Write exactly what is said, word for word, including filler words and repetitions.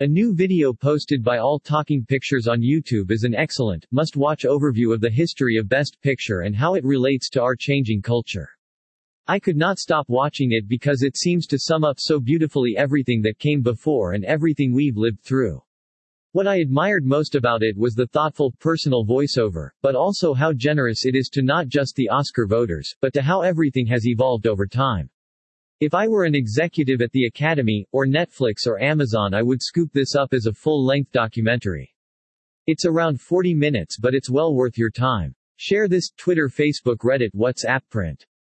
A new video posted by All Talking Pictures on YouTube is an excellent, must-watch overview of the history of Best Picture and how it relates to our changing culture. I could not stop watching it because it seems to sum up so beautifully everything that came before and everything we've lived through. What I admired most about it was the thoughtful, personal voiceover, but also how generous it is to not just the Oscar voters, but to how everything has evolved over time. If I were an executive at the Academy, or Netflix or Amazon, I would scoop this up as a full-length documentary. It's around forty minutes, but it's well worth your time. Share this, Twitter, Facebook, Reddit, WhatsApp, print.